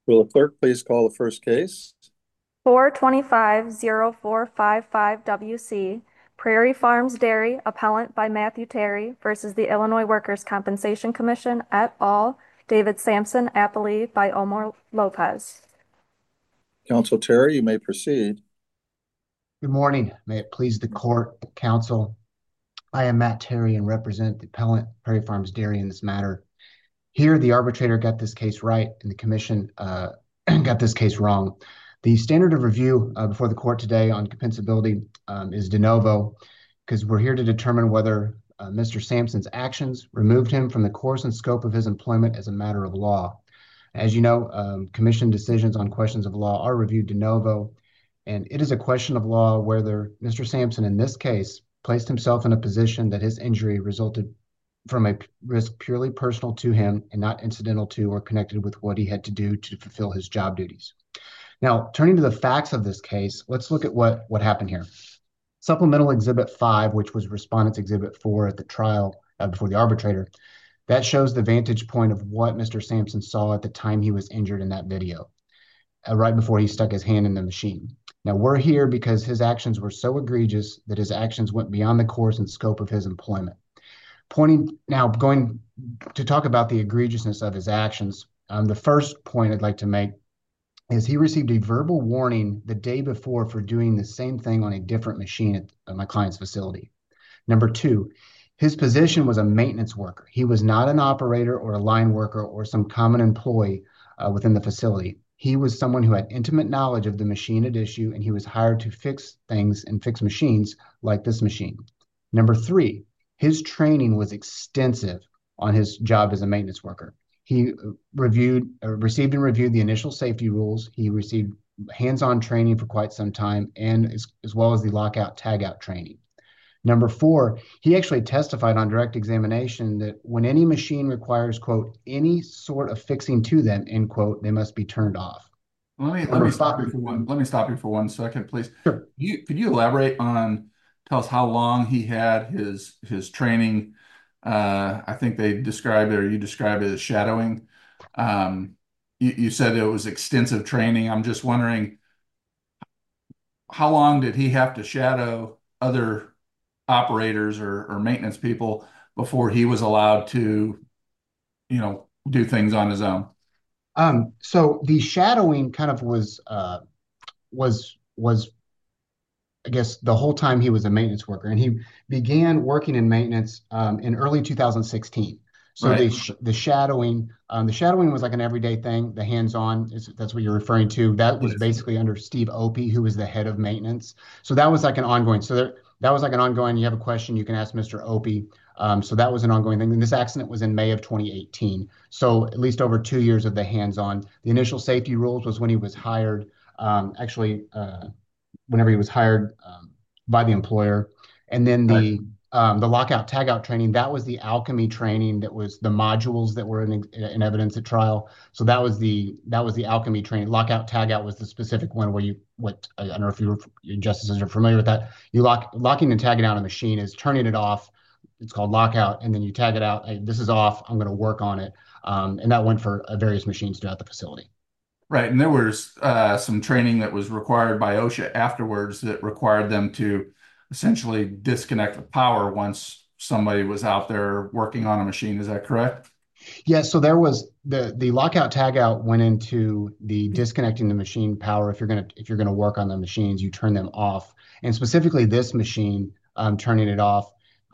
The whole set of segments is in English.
Will the clerk please call the first case? 425-0455 WC, Prairie Farms Dairy, appellant by Matthew Terry versus the Illinois Workers' Compensation Commission et al., David Sampson, appellee by Omar Lopez. Counsel Terry, you may proceed. Good morning. May it please the court, counsel. I am Matt Terry and represent the appellant Prairie Farms Dairy in this matter. Here, the arbitrator got this case right and the commission got this case wrong. The standard of review before the court today on compensability is de novo because we're here to determine whether Mr. Sampson's actions removed him from the course and scope of his employment as a matter of law. As you know, commission decisions on questions of law are reviewed de novo, and it is a question of law whether Mr. Sampson in this case placed himself in a position that his injury resulted from a risk purely personal to him and not incidental to or connected with what he had to do to fulfill his job duties. Now, turning to the facts of this case, let's look at what happened here. Supplemental Exhibit 5, which was Respondent's Exhibit 4 at the trial before the arbitrator, that shows the vantage point of what Mr. Sampson saw at the time he was injured in that video, right before he stuck his hand in the machine. Now, we're here because his actions were so egregious that his actions went beyond the course and scope of his employment. Going to talk about the egregiousness of his actions, the first point I'd like to make is he received a verbal warning the day before for doing the same thing on a different machine at my client's facility. Number two, his position was a maintenance worker. He was not an operator or a line worker or some common employee within the facility. He was someone who had intimate knowledge of the machine at issue, and he was hired to fix things and fix machines like this machine. Number three, his training was extensive on his job as a maintenance worker. He received and reviewed the initial safety rules. He received hands-on training for quite some time, and as well as the lockout tagout training. Number four, he actually testified on direct examination that when any machine requires, quote, any sort of fixing to them, end quote, they must be turned off. Let me stop you for one second, please. Sure. Could you elaborate on, tell us how long he had his training? I think they described it, or you described it as shadowing. You said it was extensive training. I'm just wondering, how long did he have to shadow other operators or maintenance people before he was allowed to, do things on his own? So the shadowing kind of was I guess the whole time he was a maintenance worker, and he began working in maintenance in early 2016. So Right. the shadowing was like an everyday thing. The hands-on that's what you're referring to. That was Yes. basically under Steve Opie, who was the head of maintenance. So that was like an ongoing. That was like an ongoing. You have a question, you can ask Mr. Opie. So that was an ongoing thing. And this accident was in May of 2018. So at least over 2 years of the hands-on. The initial safety rules was when he was hired. Whenever he was hired by the employer, and then Right. the lockout tagout training, that was the alchemy training, that was the modules that were in evidence at trial. So that was the alchemy training. Lockout tagout was the specific one where I don't know if your justices are familiar with that. Locking and tagging out a machine is turning it off. It's called lockout, and then you tag it out. Hey, this is off. I'm going to work on it, and that went for various machines throughout the facility. Right. And there was some training that was required by OSHA afterwards that required them to essentially disconnect the power once somebody was out there working on a machine. Is that correct? Yeah, so there was the lockout tagout went into the disconnecting the machine power. If you're gonna work on the machines, you turn them off, and specifically this machine, turning it off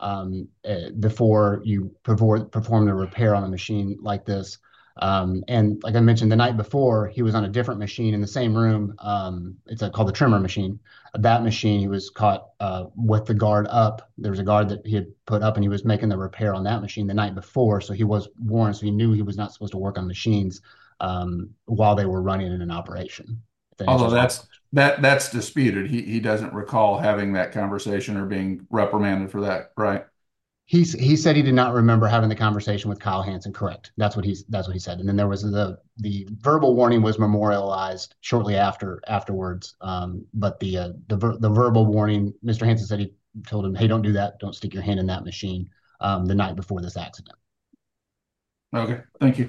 before you perform the repair on a machine like this. And like I mentioned, the night before he was on a different machine in the same room. Called the trimmer machine. That machine, he was caught with the guard up. There was a guard that he had put up, and he was making the repair on that machine the night before. So he was warned, so he knew he was not supposed to work on machines while they were running in an operation. If that Although answers your that's disputed. He doesn't recall having that conversation or being reprimanded for that, right? He said he did not remember having the conversation with Kyle Hansen. Correct. That's what he said. And then there was the verbal warning was memorialized shortly afterwards. But the verbal warning, Mr. Hansen said he told him, "Hey, don't do that. Don't stick your hand in that machine." The night before this accident. Okay, thank you.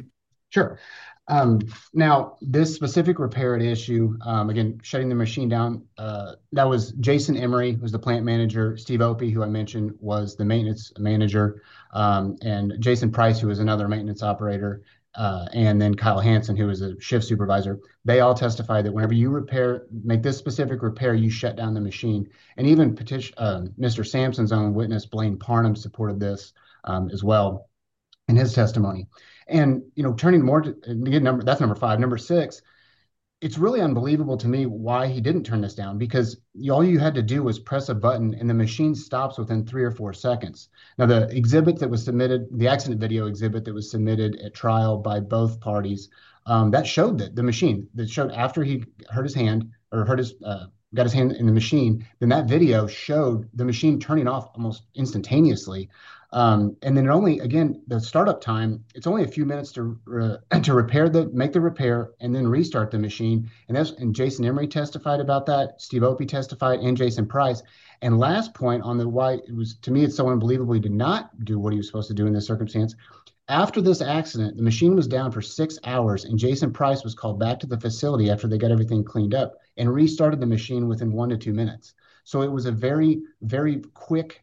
Sure. Now, this specific repair at issue, again, shutting the machine down, that was Jason Emery, who was the plant manager. Steve Opie, who I mentioned, was the maintenance manager, and Jason Price, who was another maintenance operator, and then Kyle Hansen, who was a shift supervisor. They all testified that whenever you make this specific repair, you shut down the machine. And even Mr. Sampson's own witness, Blaine Parnham, supported this as well in his testimony. And, turning more to, again, that's number 5. Number 6, it's really unbelievable to me why he didn't turn this down, because all you had to do was press a button and the machine stops within 3 or 4 seconds. Now, the exhibit that was submitted, the accident video exhibit that was submitted at trial by both parties, that showed that the machine, that showed after he hurt his hand or got his hand in the machine, then that video showed the machine turning off almost instantaneously. And then again, the startup time, it's only a few minutes to make the repair and then restart the machine. And Jason Emery testified about that. Steve Opie testified, and Jason Price. And last point on why it was, to me, it's so unbelievable he did not do what he was supposed to do in this circumstance. After this accident, the machine was down for 6 hours, and Jason Price was called back to the facility after they got everything cleaned up and restarted the machine within 1 to 2 minutes. So it was a very, very quick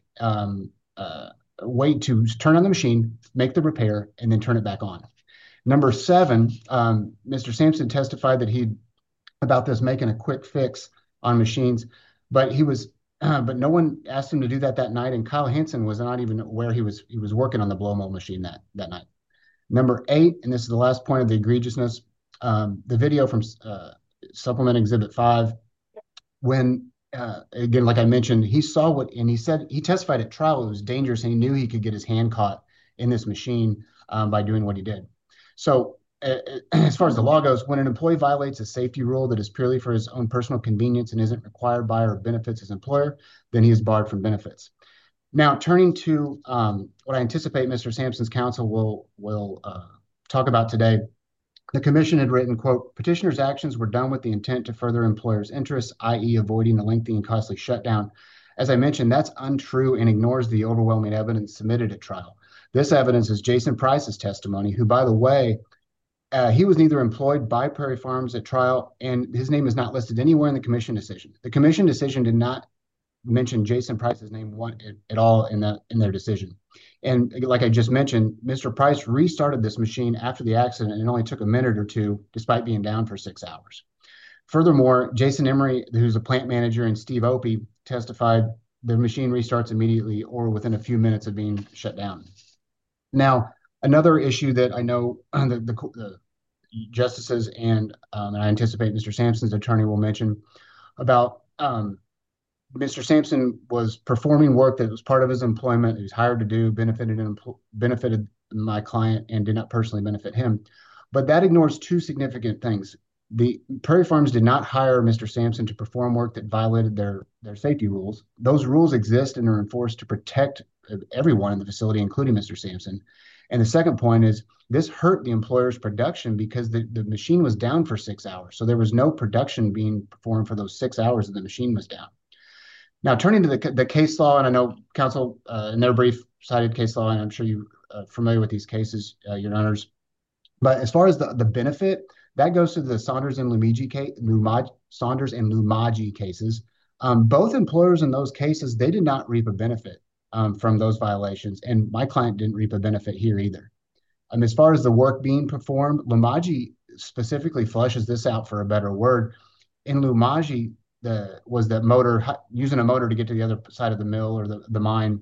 way to turn on the machine, make the repair, and then turn it back on. Number 7, Mr. Sampson testified that about this making a quick fix on machines, but but no one asked him to do that night, and Kyle Hansen was not even aware he was working on the blow mold machine that night. Number 8, and this is the last point of the egregiousness, the video from Supplement Exhibit 5, when again, like I mentioned, he saw and he testified at trial it was dangerous, and he knew he could get his hand caught in this machine by doing what he did. So as far as the law goes, when an employee violates a safety rule that is purely for his own personal convenience and isn't required by or benefits his employer, then he is barred from benefits. Now, turning to what I anticipate Mr. Sampson's counsel will talk about today, the commission had written, quote, petitioner's actions were done with the intent to further employer's interests, i.e. avoiding a lengthy and costly shutdown. As I mentioned, that's untrue and ignores the overwhelming evidence submitted at trial. This evidence is Jason Price's testimony, who, by the way, he was neither employed by Prairie Farms at trial, and his name is not listed anywhere in the commission decision. The commission decision did not mention Jason Price's name at all in their decision. And like I just mentioned, Mr. Price restarted this machine after the accident, and it only took a minute or two, despite being down for 6 hours. Furthermore, Jason Emery, who's a plant manager, and Steve Opie testified the machine restarts immediately or within a few minutes of being shut down. Now, another issue that I know the justices and I anticipate Mr. Sampson's attorney will mention about Mr. Sampson was performing work that was part of his employment. He was hired to do, benefited my client, and did not personally benefit him. But that ignores 2 significant things. The Prairie Farms did not hire Mr. Sampson to perform work that violated their safety rules. Those rules exist and are enforced to protect everyone in the facility, including Mr. Sampson. And the second point is this hurt the employer's production because the machine was down for 6 hours. So there was no production being performed for those 6 hours that the machine was down. Now, turning to the case law, and I know counsel in their brief cited case law, and I'm sure you're familiar with these cases, your honors. But as far as the benefit, that goes to the Saunders and Lumagi cases. Both employers in those cases, they did not reap a benefit from those violations, and my client didn't reap a benefit here either. As far as the work being performed, Lumagi specifically fleshes this out for a better word. In Lumagi, was that motor, using a motor to get to the other side of the mill or the mine.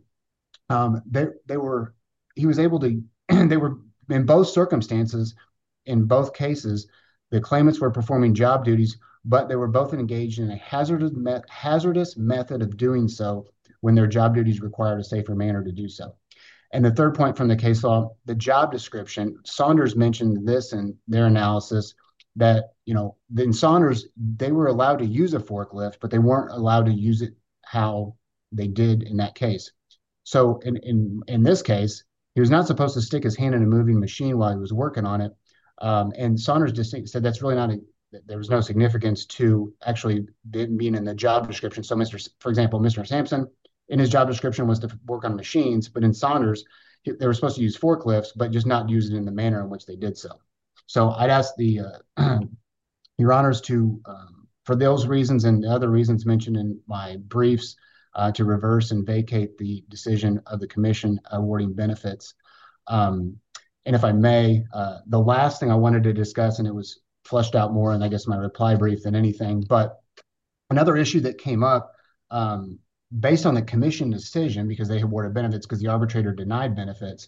He was able to, they were in both circumstances, in both cases, the claimants were performing job duties, but they were both engaged in a hazardous method of doing so when their job duties required a safer manner to do so. And the third point from the case law, the job description, Saunders mentioned this in their analysis, that, in Saunders, they were allowed to use a forklift, but they weren't allowed to use it how they did in that case. So in this case, he was not supposed to stick his hand in a moving machine while he was working on it. And Saunders said that's really there was no significance to actually being in the job description. So for example, Mr. Sampson, in his job description was to work on machines, but in Saunders, they were supposed to use forklifts, but just not use it in the manner in which they did so. So I'd ask your honors to, for those reasons and the other reasons mentioned in my briefs, to reverse and vacate the decision of the commission awarding benefits. And if I may, the last thing I wanted to discuss, and it was fleshed out more in, I guess, my reply brief than anything, but another issue that came up, based on the commission decision, because they awarded benefits because the arbitrator denied benefits,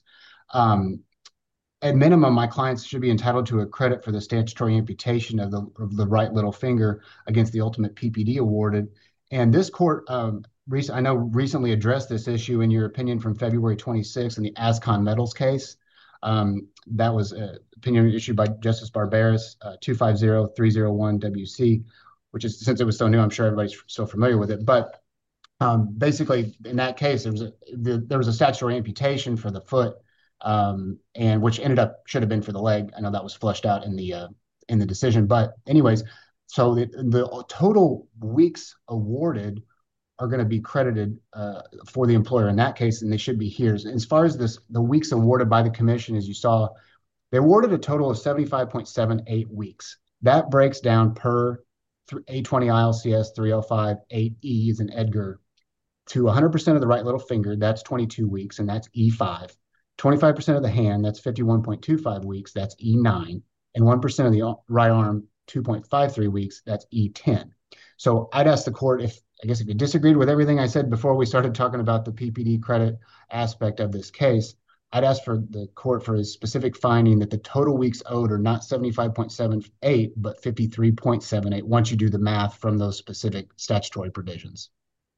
at minimum, my clients should be entitled to a credit for the statutory amputation of the right little finger against the ultimate PPD awarded. And this court, I know, recently addressed this issue in your opinion from February 26 in the Ascon Metals case. That was an opinion issued by Justice Barberis, 250301 WC, which is, since it was so new, I'm sure everybody's so familiar with it. But basically, in that case, there was a statutory amputation for the foot, and which should have been for the leg. I know that was fleshed out in the decision. But anyways, so the total weeks awarded are going to be credited for the employer in that case, and they should be here. As far as the weeks awarded by the commission, as you saw, they awarded a total of 75.78 weeks. That breaks down per 820 ILCS 305 8E as in Edgar to 100% of the right little finger, that's 22 weeks, and that's E5. 25% of the hand, that's 51.25 weeks, that's E9. And 1% of the right arm, 2.53 weeks, that's E10. So I'd ask the court if you disagreed with everything I said before we started talking about the PPD credit aspect of this case, I'd ask for the court for a specific finding that the total weeks owed are not 75.78, but 53.78 once you do the math from those specific statutory provisions.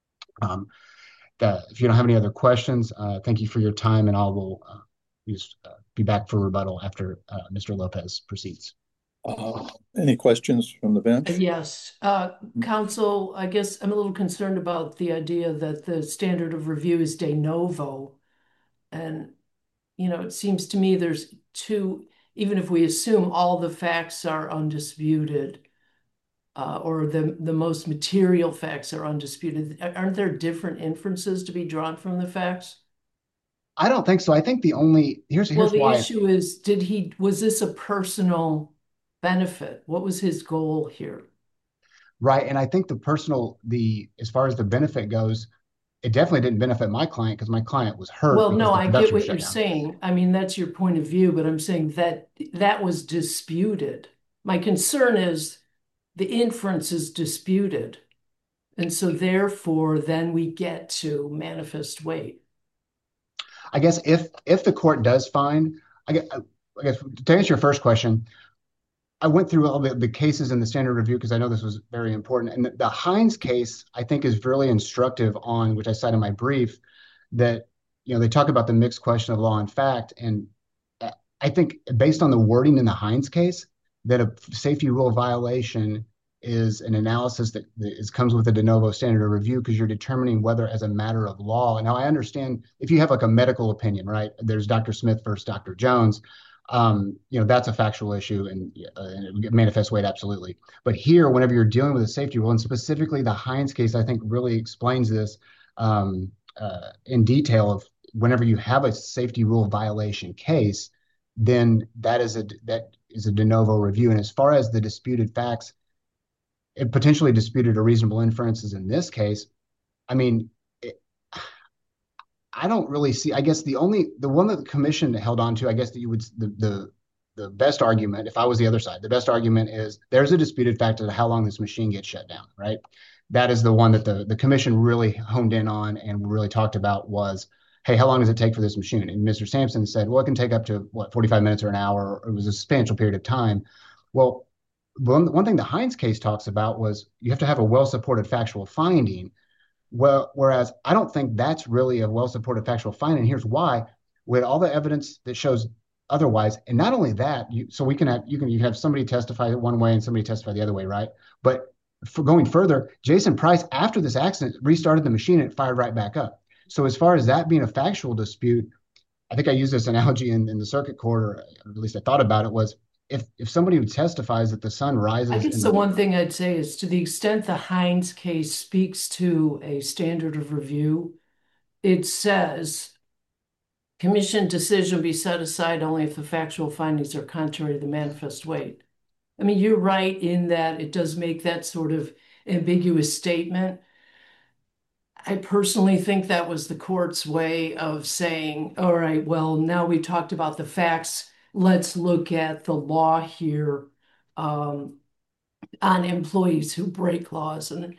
If you don't have any other questions, thank you for your time, and I will just be back for rebuttal after Mr. Lopez proceeds. Any questions from the bench? Yes. Counsel, I guess I'm a little concerned about the idea that the standard of review is de novo. And, it seems to me there's even if we assume all the facts are undisputed, or the most material facts are undisputed, aren't there different inferences to be drawn from the facts? I don't think so. I think here's the why. Issue is, was this a personal benefit? What was his goal here? Right. And I think as far as the benefit goes, it definitely didn't benefit my client because my client was hurt. Well, no, I get what you're saying. I mean, that's your point of view, but I'm saying that was disputed. My concern is the inference is disputed. And so therefore, then we get to manifest weight. I guess if the court does find, I guess to answer your first question, I went through all the cases in the standard review because I know this was very important. And the Hines case, I think, is really instructive on, which I cite in my brief, that, they talk about the mixed question of law and fact. And I think based on the wording in the Hines case, that a safety rule violation is an analysis that comes with a de novo standard of review because you're determining whether as a matter of law. Now, I understand if you have like a medical opinion, right? There's Dr. Smith versus Dr. Jones. That's a factual issue and it manifests weight, absolutely. But here, whenever you're dealing with a safety rule, and specifically the Hines case, I think really explains this in detail of whenever you have a safety rule violation case, then that is a de novo review. And as far as the disputed facts, it potentially disputed a reasonable inferences in this case. I mean, I don't really see, I guess the one that the commission held on to, I guess that you would, the best argument, if I was the other side, the best argument is there's a disputed fact of how long this machine gets shut down, right? That is the one that the commission really honed in on and really talked about was, hey, how long does it take for this machine? And Mr. Sampson said, well, it can take up to 45 minutes or an hour. Or it was a substantial period of time. Well, one thing the Hines case talks about was you have to have a well-supported factual finding. Well, whereas I don't think that's really a well-supported factual finding. Here's why: with all the evidence that shows otherwise, and not only that, you can have somebody testify one way and somebody testify the other way, right? But for going further, Jason Price, after this accident, restarted the machine and it fired right back up. So as far as that being a factual dispute, I think I used this analogy in the circuit court, or at least I thought about it, was if somebody who testifies that the sun rises. I guess the one thing I'd say is, to the extent the Hines case speaks to a standard of review, it says commission decision be set aside only if the factual findings are contrary to the manifest weight. I mean, you're right in that it does make that sort of ambiguous statement. I personally think that was the court's way of saying, all right, well, now we talked about the facts. Let's look at the law here on employees who break laws. And,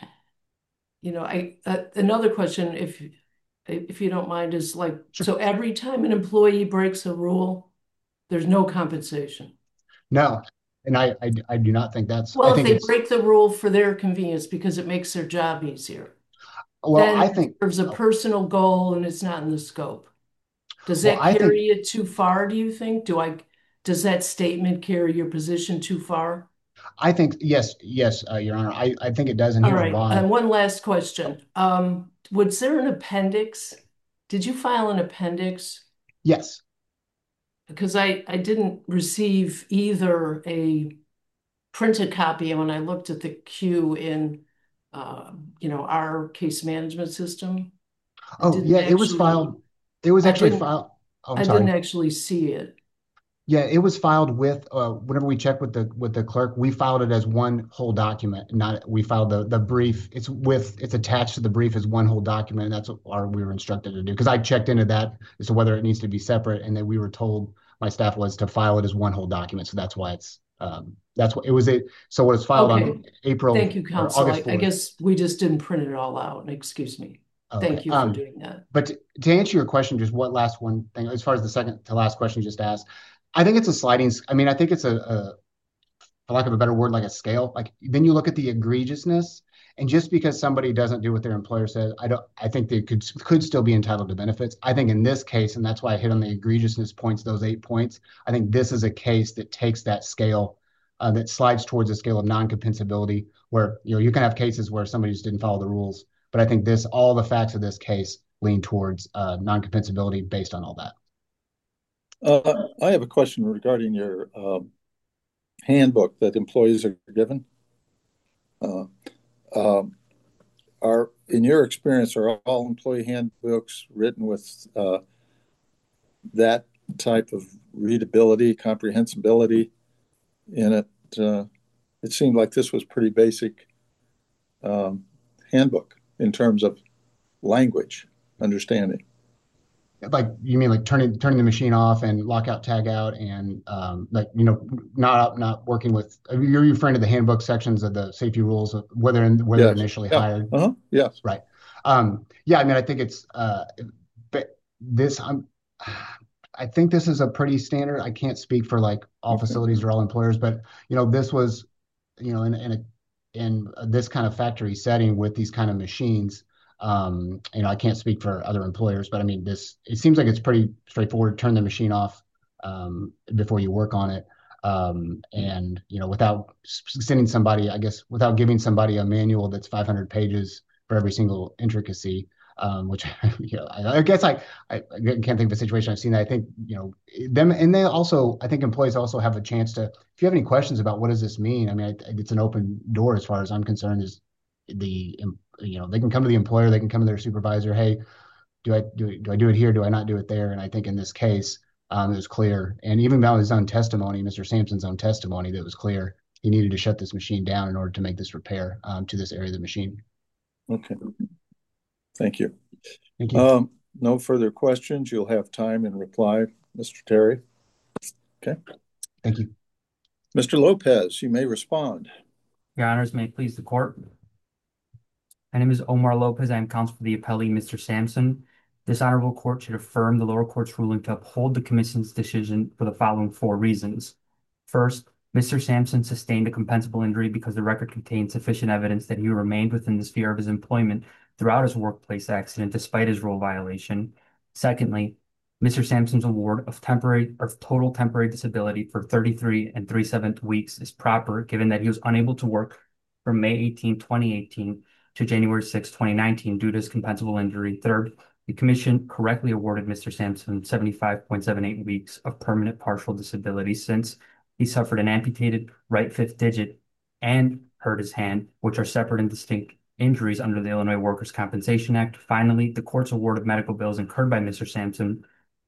another question, if you don't mind, is like, Sure. so every time an employee breaks a rule, there's no compensation. No, and I do not think that's. Well, I if think they it's break the rule for their convenience because it makes their job easier, well. then I think there's a personal goal and it's not in the scope. Does well. that I think carry it too far, do you think? Does that statement carry your position too far? yes, Your Honor. I think it does, and All here's right. why. And one last question. Was there an appendix? Did you file an appendix? Yes. Because I didn't receive either a printed copy, and when I looked at the queue in our case management system, Oh, yeah, it was filed. It was I actually didn't filed. Oh, I'm I didn't sorry. actually see it. Yeah, it was filed with whenever we checked with the clerk, we filed it as one whole document, not we filed the brief. It's attached to the brief as one whole document, and that's what we were instructed to do. Because I checked into that as to whether it needs to be separate, and then we were told my staff was to file it as one whole document. So that's why that's what it was. So what was filed Okay. on April Thank you, or counsel. August I 4th. guess we just didn't print it all out. Excuse me. Okay. Thank you for doing that. But to answer your question, just one thing, as far as the second to last question you just asked, I think it's a sliding. I mean, I think it's for lack of a better word, like a scale. Like then you look at the egregiousness, and just because somebody doesn't do what their employer says, I think they could still be entitled to benefits. I think in this case, and that's why I hit on the egregiousness points, those 8 points. I think this is a case that takes that scale, that slides towards a scale of non-compensability, where you can have cases where somebody just didn't follow the rules, but I think all the facts of this case lean towards non-compensability based on all that. I have a question regarding your handbook that employees are given. In your experience, are all employee handbooks written with that type of readability, comprehensibility in it? It seemed like this was pretty basic handbook in terms of language understanding. Like you mean like turning the machine off and lockout, tag out, and not working with. You're referring to the handbook sections of the safety rules of whether Yes. initially Yeah. hired. Yes. Right. Yeah. I mean, I think it's but this. I think this is a pretty standard. I can't speak for like all facilities or all employers, but this was, in this kind of factory setting with these kind of machines. I can't speak for other employers, but I mean, it seems like it's pretty straightforward. Turn the machine off before you work on it. And without sending somebody, I guess, without giving somebody a manual that's 500 pages for every single intricacy, which I guess I can't think of a situation I've seen that. I think them, and they also, I think employees also have a chance to, if you have any questions about what does this mean, I mean, it's an open door as far as I'm concerned. Is they can come to the employer, they can come to their supervisor. Hey, do I do it here? Do I not do it there? And I think in this case, it was clear. And even about his own testimony, Mr. Sampson's own testimony, that was clear. He needed to shut this machine down in order to make this repair to this area of the machine. Okay. Thank you. Thank you. No further questions. You'll have time in reply, Mr. Terry. Okay. Thank you. Mr. Lopez, you may respond. Your honors, may it please the court. My name is Omar Lopez. I am counsel for the appellee, Mr. Sampson. This honorable court should affirm the lower court's ruling to uphold the commission's decision for the following 4 reasons. First, Mr. Sampson sustained a compensable injury because the record contained sufficient evidence that he remained within the sphere of his employment throughout his workplace accident despite his rule violation. Secondly, Mr. Sampson's award of total temporary disability for 33 3/7 weeks is proper, given that he was unable to work from May 18, 2018 to January 6, 2019 due to his compensable injury. Third, the commission correctly awarded Mr. Sampson 75.78 weeks of permanent partial disability since he suffered an amputated right fifth digit and hurt his hand, which are separate and distinct injuries under the Illinois Workers' Compensation Act. Finally, the court's award of medical bills incurred by Mr. Sampson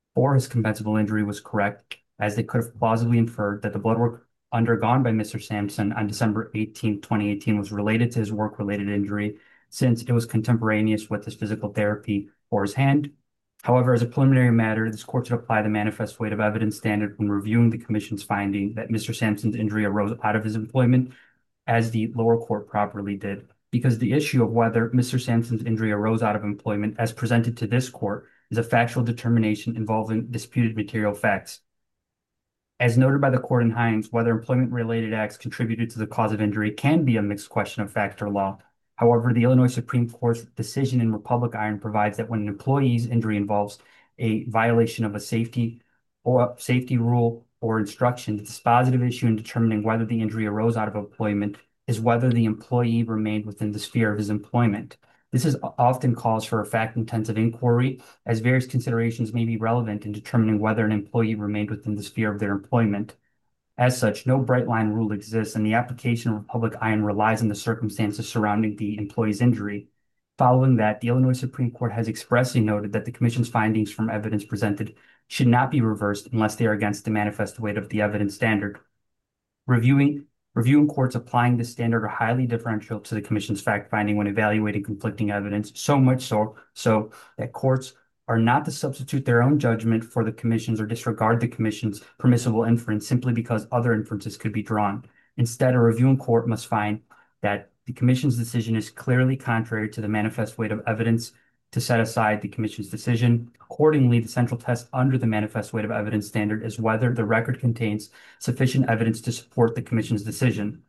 for his compensable injury was correct, as they could have plausibly inferred that the blood work undergone by Mr. Sampson on December 18, 2018 was related to his work-related injury, since it was contemporaneous with his physical therapy for his hand. However, as a preliminary matter, this court should apply the manifest weight of evidence standard when reviewing the commission's finding that Mr. Sampson's injury arose out of his employment, as the lower court properly did, because the issue of whether Mr. Sampson's injury arose out of employment as presented to this court is a factual determination involving disputed material facts. As noted by the court in Hines, whether employment-related acts contributed to the cause of injury can be a mixed question of fact or law. However, the Illinois Supreme Court's decision in Republic Iron provides that when an employee's injury involves a violation of a safety rule or instruction, the dispositive issue in determining whether the injury arose out of employment is whether the employee remained within the sphere of his employment. This is often calls for a fact-intensive inquiry, as various considerations may be relevant in determining whether an employee remained within the sphere of their employment. As such, no bright line rule exists, and the application of Republic Iron relies on the circumstances surrounding the employee's injury. Following that, the Illinois Supreme Court has expressly noted that the Commission's findings from evidence presented should not be reversed unless they are against the manifest weight of the evidence standard. Reviewing courts applying this standard are highly differential to the Commission's fact-finding when evaluating conflicting evidence, so much so that courts are not to substitute their own judgment for the Commission's or disregard the Commission's permissible inference simply because other inferences could be drawn. Instead, a reviewing court must find that the Commission's decision is clearly contrary to the manifest weight of evidence to set aside the Commission's decision. Accordingly, the central test under the manifest weight of evidence standard is whether the record contains sufficient evidence to support the Commission's decision.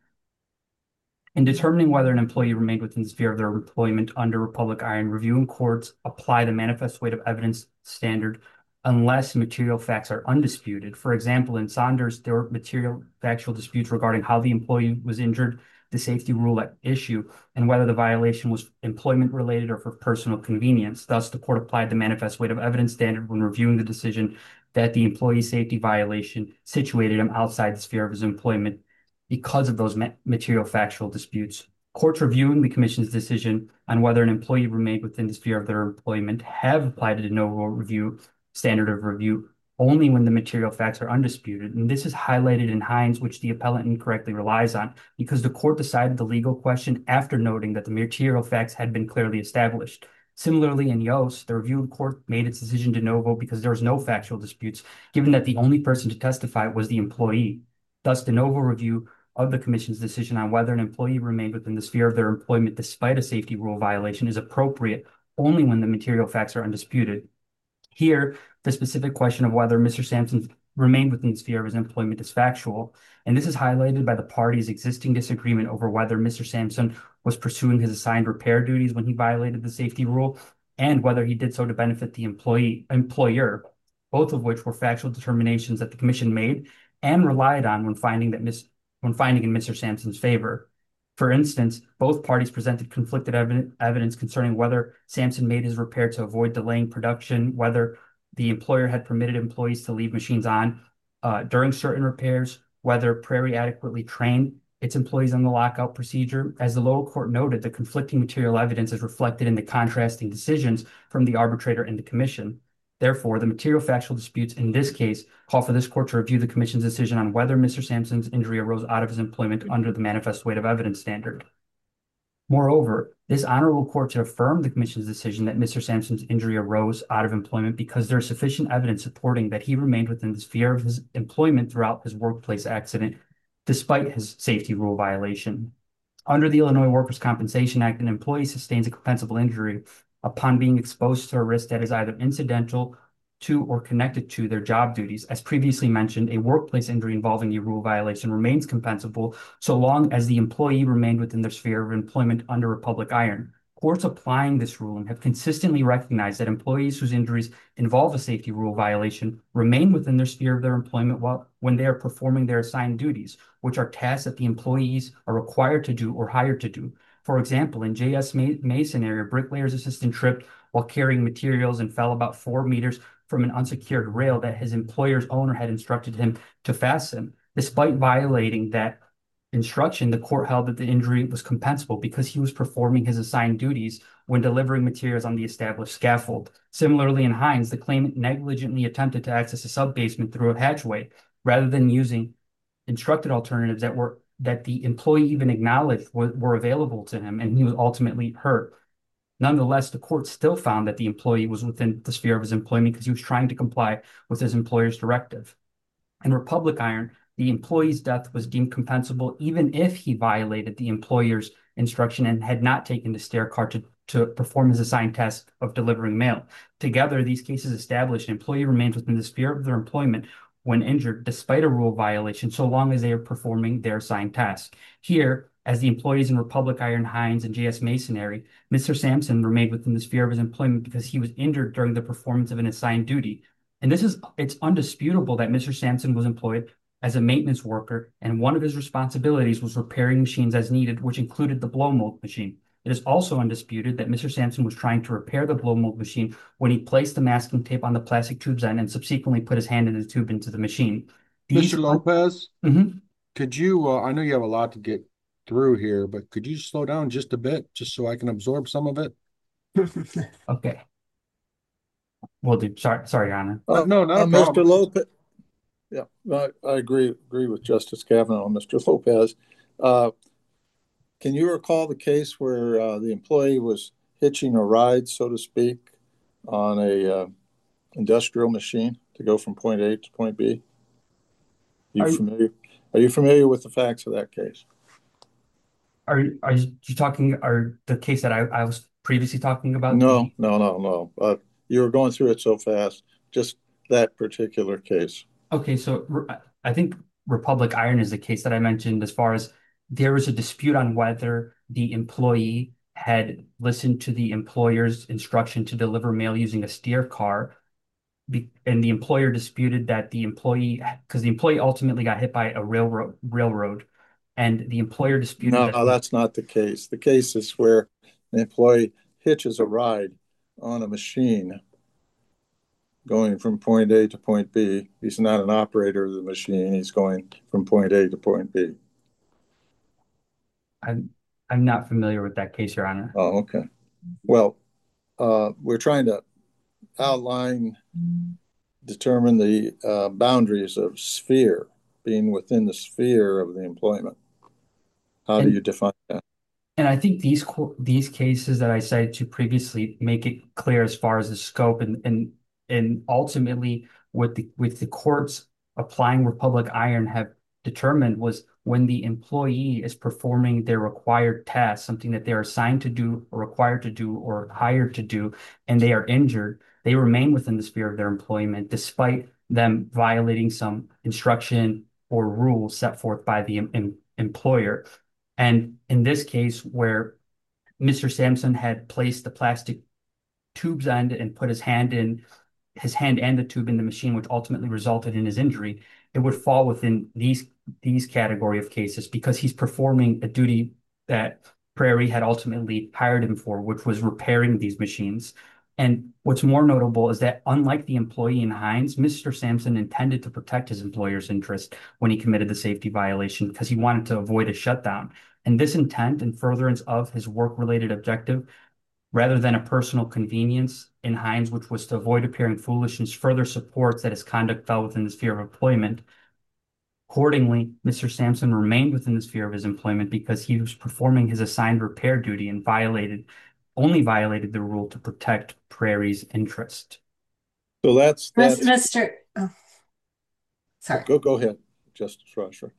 In determining whether an employee remained within the sphere of their employment under Republic Iron, reviewing courts apply the manifest weight of evidence standard unless material facts are undisputed. For example, in Saunders, there were material factual disputes regarding how the employee was injured, the safety rule at issue, and whether the violation was employment related or for personal convenience. Thus, the court applied the manifest weight of evidence standard when reviewing the decision that the employee safety violation situated him outside the sphere of his employment because of those material factual disputes. Courts reviewing the Commission's decision on whether an employee remained within the sphere of their employment have applied a de novo review standard of review only when the material facts are undisputed. And this is highlighted in Hines, which the appellant incorrectly relies on, because the court decided the legal question after noting that the material facts had been clearly established. Similarly, in Yost, the review court made its decision de novo because there was no factual disputes, given that the only person to testify was the employee. Thus, de novo review of the Commission's decision on whether an employee remained within the sphere of their employment despite a safety rule violation is appropriate only when the material facts are undisputed. Here, the specific question of whether Mr. Sampson remained within the sphere of his employment is factual, and this is highlighted by the parties' existing disagreement over whether Mr. Sampson was pursuing his assigned repair duties when he violated the safety rule, and whether he did so to benefit the employer, both of which were factual determinations that the Commission made and relied on when finding in Mr. Sampson's favor. For instance, both parties presented conflicted evidence concerning whether Sampson made his repair to avoid delaying production, whether the employer had permitted employees to leave machines on during certain repairs, whether Prairie adequately trained its employees on the lockout procedure. As the lower court noted, the conflicting material evidence is reflected in the contrasting decisions from the arbitrator and the Commission. Therefore, the material factual disputes in this case call for this court to review the Commission's decision on whether Mr. Sampson's injury arose out of his employment under the manifest weight of evidence standard. Moreover, this honorable court should affirm the Commission's decision that Mr. Sampson's injury arose out of employment because there is sufficient evidence supporting that he remained within the sphere of his employment throughout his workplace accident, despite his safety rule violation. Under the Illinois Workers' Compensation Act, an employee sustains a compensable injury upon being exposed to a risk that is either incidental to or connected to their job duties. As previously mentioned, a workplace injury involving a rule violation remains compensable so long as the employee remained within their sphere of employment under Republic Iron. Courts applying this ruling have consistently recognized that employees whose injuries involve a safety rule violation remain within their sphere of their employment when they are performing their assigned duties, which are tasks that the employees are required to do or hired to do. For example, in J.S. Mason area, bricklayer's assistant tripped while carrying materials and fell about 4 meters from an unsecured rail that his employer's owner had instructed him to fasten. Despite violating that instruction, the court held that the injury was compensable because he was performing his assigned duties when delivering materials on the established scaffold. Similarly, in Hines, the claimant negligently attempted to access a sub-basement through a hatchway rather than using instructed alternatives that the employee even acknowledged were available to him, and he was ultimately hurt. Nonetheless, the court still found that the employee was within the sphere of his employment because he was trying to comply with his employer's directive. In Republic Iron, the employee's death was deemed compensable even if he violated the employer's instruction and had not taken the stair car to perform his assigned task of delivering mail. Together, these cases establish an employee remains within the sphere of their employment when injured, despite a rule violation, so long as they are performing their assigned task. Here, as the employees in Republic Iron, Hines, and JS Masonry, Mr. Sampson remained within the sphere of his employment because he was injured during the performance of an assigned duty. And it's undisputable that Mr. Sampson was employed as a maintenance worker, and one of his responsibilities was repairing machines as needed, which included the blow mold machine. It is also undisputed that Mr. Sampson was trying to repair the blow mold machine when he placed the masking tape on the plastic tube's end and subsequently put his hand in the tube into the machine. Mr. Lopez, Mhm. could you, I know you have a lot to get through here, but could you slow down just a bit, just so I can absorb some of it? Okay. Will do. Sorry, Your Honor. No, not a Mr. problem. Lopez, yeah, I agree with Justice Kavanaugh. Mr. Lopez, can you recall the case where the employee was hitching a ride, so to speak, on a industrial machine to go from point A to point B? Are you familiar with the facts of that case? Are you talking the case that I was previously talking about? No. You were going through it so fast. Just that particular case. Okay, so I think Republic Iron is the case that I mentioned as far as there was a dispute on whether the employee had listened to the employer's instruction to deliver mail using a steer car, and the employer disputed that because the employee ultimately got hit by a railroad, and the employer disputed No, that. that's not the case. The case is where the employee hitches a ride on a machine going from point A to point B. He's not an operator of the machine. He's going from point A to point B. I'm not familiar with that case, Your Honor. Oh, okay. Well, we're trying to determine the boundaries of sphere, being within the sphere of the employment. How do you define that? And I think these cases that I cited to previously make it clear as far as the scope and ultimately with the courts applying Republic Iron have determined was when the employee is performing their required task, something that they're assigned to do or required to do or hired to do, and they are injured, they remain within the sphere of their employment despite them violating some instruction or rule set forth by the employer. And in this case, where Mr. Sampson had placed the plastic tube's end and put his hand and the tube in the machine, which ultimately resulted in his injury, it would fall within these category of cases because he's performing a duty that Prairie had ultimately hired him for, which was repairing these machines. And what's more notable is that unlike the employee in Hines, Mr. Sampson intended to protect his employer's interest when he committed the safety violation because he wanted to avoid a shutdown. And this intent and furtherance of his work-related objective, rather than a personal convenience in Hines, which was to avoid appearing foolish, further supports that his conduct fell within the sphere of employment. Accordingly, Mr. Sampson remained within the sphere of his employment because he was performing his assigned repair duty and only violated the rule to protect Prairie's interest. So that's Mr. Oh, sorry. Go ahead, Justice Rosher.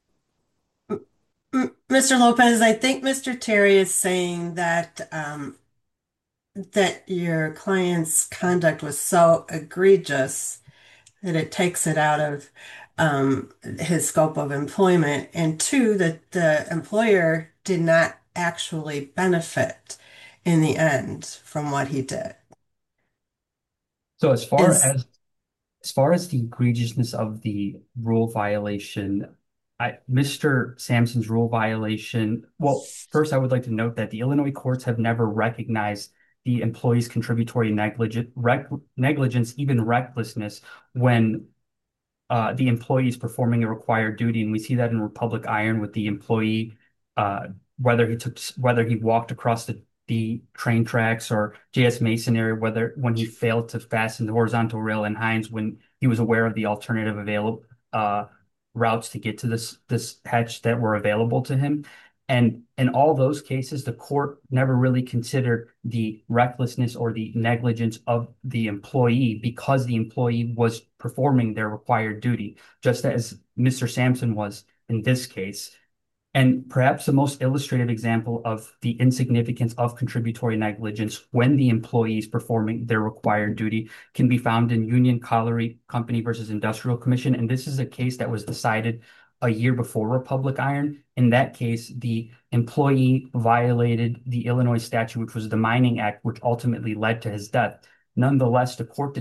Mr. Lopez, I think Mr. Terry is saying that that your client's conduct was so egregious that it takes it out of his scope of employment, and two, that the employer did not actually benefit in the end from what he did. So as far as the egregiousness of the rule violation, Mr. Sampson's rule violation, well, first I would like to note that the Illinois courts have never recognized the employee's contributory negligence, even recklessness, when the employees performing a required duty, and we see that in Republic Iron with the employee, whether he walked across the train tracks, or J.S. Masonry, whether when he failed to fasten the horizontal rail, and Hines when he was aware of the alternative available routes to get to this hatch that were available to him. And in all those cases, the court never really considered the recklessness or the negligence of the employee because the employee was performing their required duty, just as Mr. Sampson was in this case. And perhaps the most illustrative example of the insignificance of contributory negligence when the employee is performing their required duty can be found in Union Colliery Company versus Industrial Commission. And this is a case that was decided a year before Republic Iron. In that case, the employee violated the Illinois statute, which was the Mining Act, which ultimately led to his death. Nonetheless, the court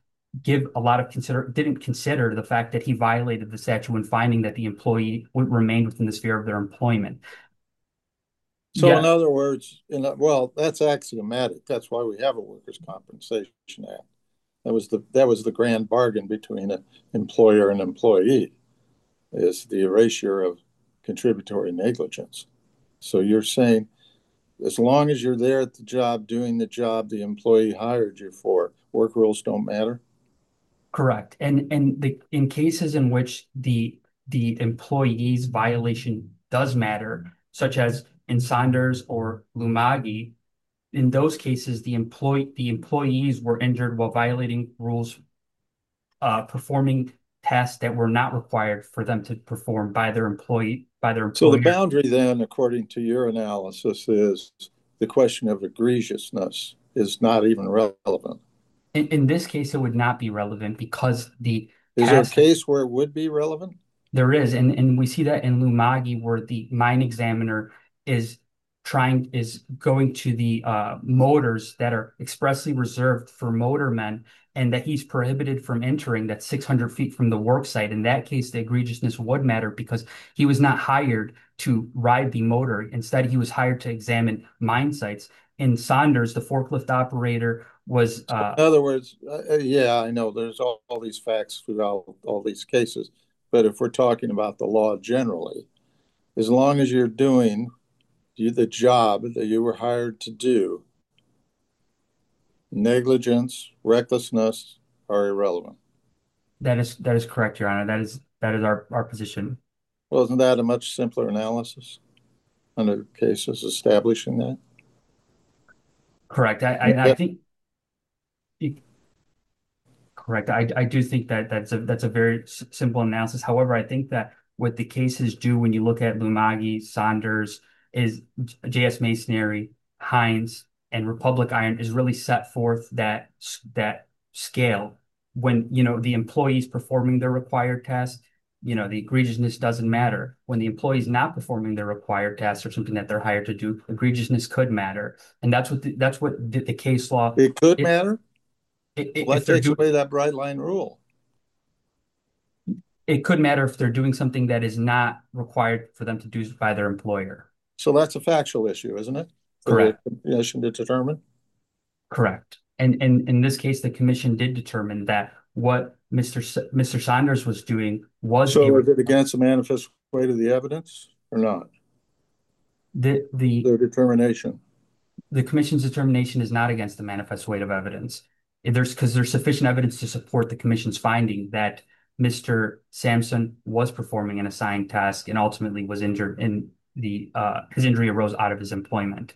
didn't consider the fact that he violated the statute when finding that the employee remained within the sphere of their employment. So Yeah, in other words, well, that's axiomatic. That's why we have a Workers' Compensation Act. That was the grand bargain between an employer and employee, is the erasure of contributory negligence. So you're saying as long as you're there at the job doing the job the employee hired you for, work rules don't matter? correct. And in cases in which the employee's violation does matter, such as in Saunders or Lumagi, in those cases the employees were injured while violating rules, performing tasks that were not required for them to perform by their So the employer. boundary then, according to your analysis, is the question of egregiousness is not even relevant. In this case, it would not be relevant because the Is there a task case where it would be relevant? there is, and we see that in Lumagi, where the mine examiner is going to the motors that are expressly reserved for motormen, and that he's prohibited from entering that 600 feet from the work site. In that case, the egregiousness would matter because he was not hired to ride the motor. Instead, he was hired to examine mine sites. In Saunders, the forklift operator was In other words, yeah, I know there's all these facts throughout all these cases, but if we're talking about the law generally, as long as you're doing the job that you were hired to do, negligence, recklessness are irrelevant. that is correct, Your Honor. That is our position. Well, isn't that a much simpler analysis under cases establishing that? Correct. I Yeah. think correct. I do think that that's a very simple analysis. However, I think that what the cases do when you look at Lumagi, Saunders, is J.S. Masonry, Hines, and Republic Iron is really set forth that scale when the employees performing their required task. The egregiousness doesn't matter. When the employee is not performing their required tasks or something that they're hired to do, egregiousness could matter, and that's what the case law. It could matter. Well, If that they're takes doing away that bright line rule. It could matter if they're doing something that is not required for them to do by their employer. So that's a factual issue, isn't it? Correct. For the commission to determine. Correct. And in this case, the commission did determine that what Mr. Saunders was doing was So is it against the manifest weight of the evidence or not? the Their determination. the commission's determination is not against the manifest weight of evidence. Because there's sufficient evidence to support the commission's finding that Mr. Sampson was performing an assigned task and ultimately was injured in his injury arose out of his employment.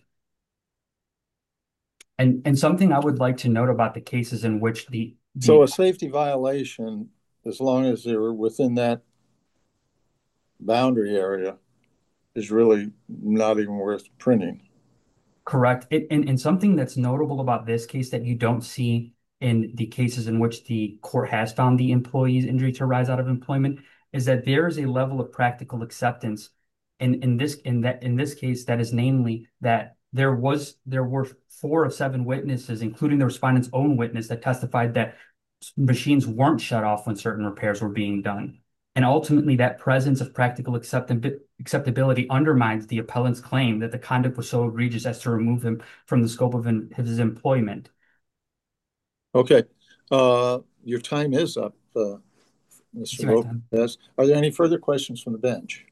And something I would like to note about the cases in which So a safety violation, as long as they're within that boundary area, is really not even worth printing. correct. And something that's notable about this case that you don't see in the cases in which the court has found the employee's injury to arise out of employment is that there is a level of practical acceptance in this case, that is namely that there were 4 of 7 witnesses, including the respondent's own witness, that testified that machines weren't shut off when certain repairs were being done. And ultimately, that presence of practical acceptability undermines the appellant's claim that the conduct was so egregious as to remove him from the scope of his employment. Okay. Your time is up. Mr. Right then. Lopez. Are there any further questions from the bench?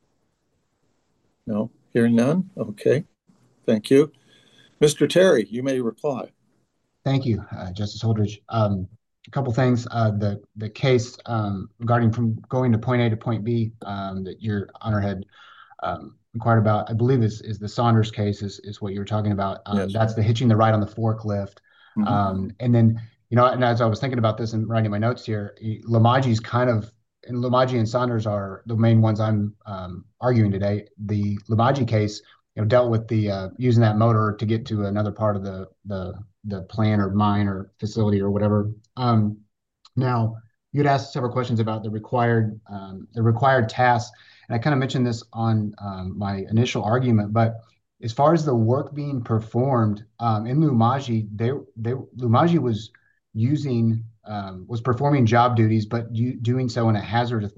No, hearing none. Okay, thank you. Mr. Terry, you may reply. Thank you, Justice Holdridge. A couple things. The case regarding from going to point A to point B that Your Honor had inquired about, I believe is the Saunders case is what you were talking about. Yes. That's the hitching the ride on the forklift. And then, and as I was thinking about this and writing my notes here, Lamaji's and Lamaji and Saunders are the main ones I'm arguing today. The Lamaji case, dealt with the using that motor to get to another part of the plant or mine or facility or whatever. Now, you'd asked several questions about the required tasks, and I kind of mentioned this on my initial argument. But as far as the work being performed in Lumaji, Lumaji was performing job duties, but doing so in a hazardous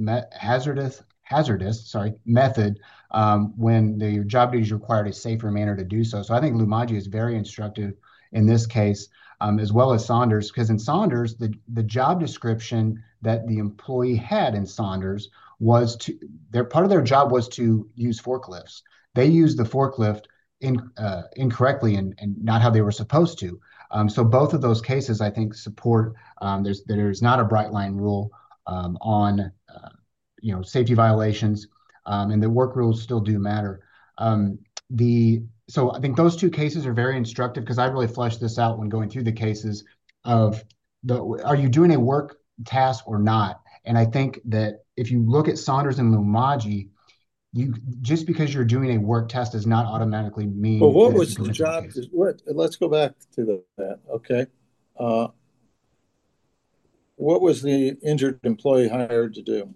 method when the job duties required a safer manner to do so. So I think Lumaji is very instructive in this case, as well as Saunders, because in Saunders, the job description that the employee had in Saunders was part of their job was to use forklifts. They used the forklift incorrectly and not how they were supposed to. So both of those cases, I think, support there's not a bright line rule on safety violations, and the work rules still do matter. So I think those two cases are very instructive because I really fleshed this out when going through the cases of are you doing a work task or not? And I think that if you look at Saunders and Lumaji, just because you're doing a work test does not automatically mean. Well, what was the job? Let's go back to that. Okay. What was the injured employee hired to do?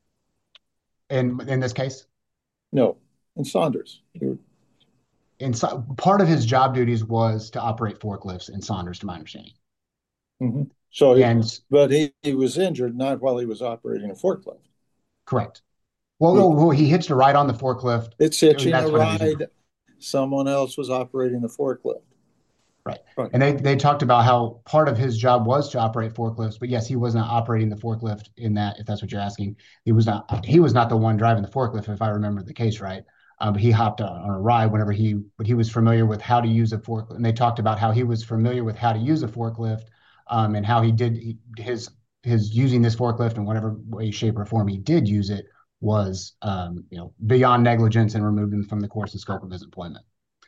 In this case? No, in Saunders. Part of his job duties was to operate forklifts in Saunders, to my understanding. Mm-hmm. So, but he was injured not while he was operating a forklift. Correct. Well, he hitched a ride on the forklift. It's hitching a ride. Someone else was operating the forklift. Right. And they talked about how part of his job was to operate forklifts, but yes, he was not operating the forklift in that, if that's what you're asking. He was not the one driving the forklift, if I remember the case right. But he hopped on a ride whenever he was familiar with how to use a forklift. And they talked about how he was familiar with how to use a forklift, and how he did his using this forklift in whatever way, shape, or form he did use it was beyond negligence and removed him from the course and scope of his employment.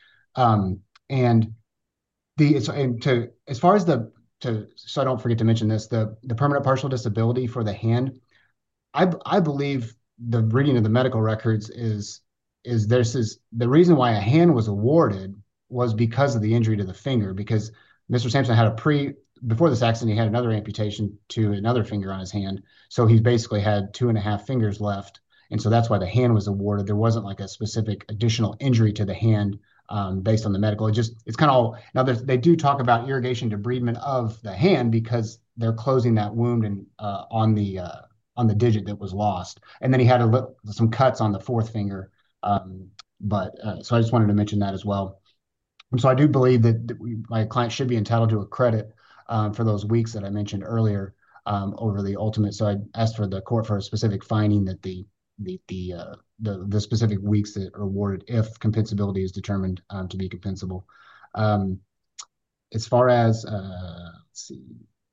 So I don't forget to mention this, the permanent partial disability for the hand, I believe the reading of the medical records is the reason why a hand was awarded was because of the injury to the finger, because Mr. Sampson had before this accident, he had another amputation to another finger on his hand. So he's basically had 2.5 fingers left. And so that's why the hand was awarded. There wasn't like a specific additional injury to the hand based on the medical. It's kind of all, now they do talk about irrigation debridement of the hand because they're closing that wound and on the digit that was lost. And then he had some cuts on the fourth finger. So I just wanted to mention that as well. And so I do believe that my client should be entitled to a credit for those weeks that I mentioned earlier over the ultimate. So I asked for the court for a specific finding that the specific weeks that are awarded if compensability is determined to be compensable. As far as let's see.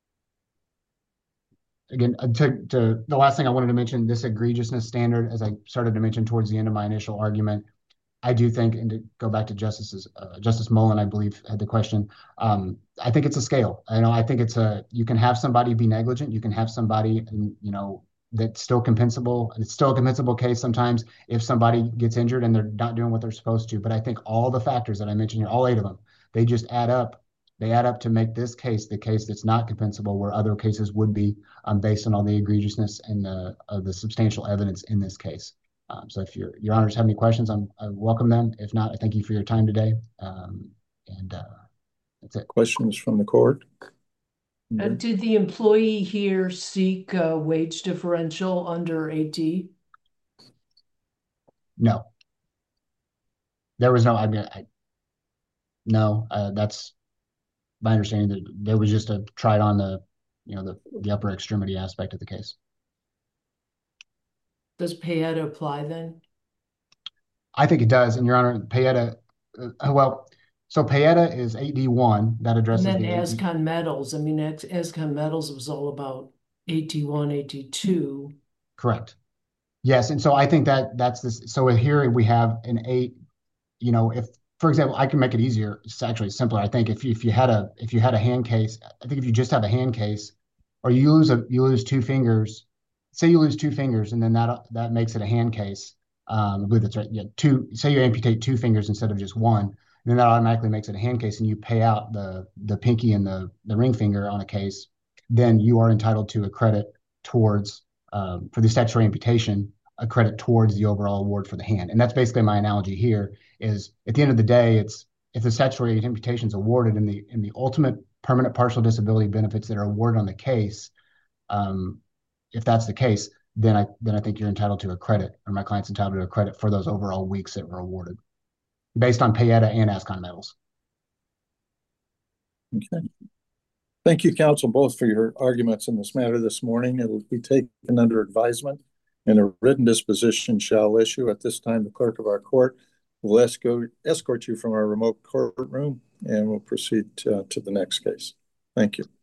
Again, to the last thing I wanted to mention, this egregiousness standard, as I started to mention towards the end of my initial argument, I do think, and to go back to Justice Mullen, I believe, had the question. I think it's a scale. I think you can have somebody be negligent. You can have somebody, that's still compensable. It's still a compensable case sometimes if somebody gets injured and they're not doing what they're supposed to. But I think all the factors that I mentioned here, all 8 of them, they just add up. They add up to make this case the case that's not compensable, where other cases would be based on all the egregiousness and the substantial evidence in this case. So if your honors have any questions, I welcome them. If not, I thank you for your time today. That's it. Questions from the court? Did the employee here seek a wage differential under AD? No. There was no, no, that's my understanding that there was just a tried on the upper extremity aspect of the case. Does Payetta apply then? I think it does. And Your Honor, Payetta, so Payetta is 8D1 that And addresses then the AD. ASCON Metals, I mean, ASCON Metals was all about AT1, AT2. Correct. Yes. And so I think that's this. So here we have an 8, if, for example, I can make it easier. It's actually simpler. I think if you had a hand case, I think if you just have a hand case, or you lose 2 fingers, say you lose 2 fingers, and then that makes it a hand case. I believe that's right. Yeah, say you amputate 2 fingers instead of just 1, and then that automatically makes it a hand case, and you pay out the pinky and the ring finger on a case, then you are entitled to a credit towards, for the statutory amputation, a credit towards the overall award for the hand. And that's basically my analogy here is at the end of the day, it's if the statutory amputation is awarded in the ultimate permanent partial disability benefits that are awarded on the case, if that's the case, then I think you're entitled to a credit, or my client's entitled to a credit for those overall weeks that were awarded based on Payetta and ASCON Metals. Okay. Thank you, counsel, both for your arguments in this matter this morning. It will be taken under advisement, and a written disposition shall issue. At this time, the clerk of our court will escort you from our remote courtroom, and we'll proceed to the next case. Thank you.